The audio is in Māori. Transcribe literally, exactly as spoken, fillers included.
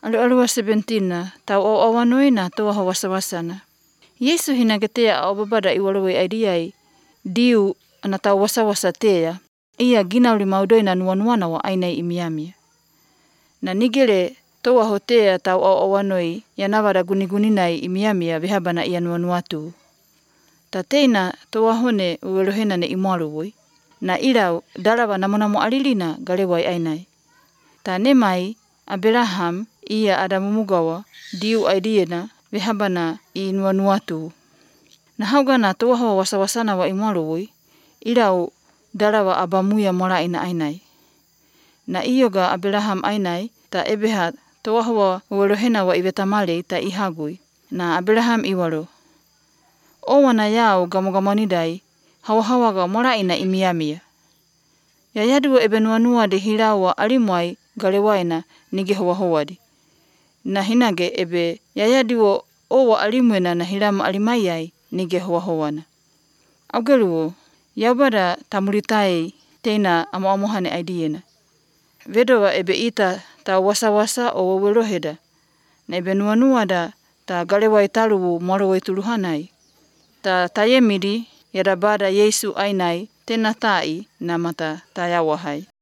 Alu-alua seventeen na tau awanoi na toaho wasa-wasana. Yesu hinage tea au babada iwalowei aidiai diu ana tau wasa-wasa tea. Ia ginauli maudoina nuanuana wa ainai imiamia. Na nigele toaho tea tau au awanoi yanawada guni-guninai imiamia vehabana ia nuanuatu. Ta teina toahone uwelohena ne imualuwoi. Na ilau dalawa namo-namo alilina galewai ainai. Ta nemai Abraham ia ada mumugawa diu aidiena vehabana i nuanuatu. Na haugana toaho wasa-wasana wa imualuwoi, ilau dalawa abamuia moraina ainai. Na iyoga Abraham ainai ta ebeha toaho uwelohena wa ivetamale ta ihagui. Na Abraham iwalo. Owana yau gamogamonidai hawa-hawaga moraina imiamia. Yayadu ebe nuanua de hilawa alimuai galewaina nige hoa-hoadi. Na hinage ebe yayadu owa alimuena na hilama alimaiai nige hoa-hoana. Augeluo, yaubada tamuritai teina amo-amohane aidiena. Vedowa ebe ita ta wasa-wasa o weloheda. Na ebe nuanua da ta galewai taluwu morowai tuluhanai. Ta tayemidi yada bada Yesu ainai tena tai na mata tayawahai.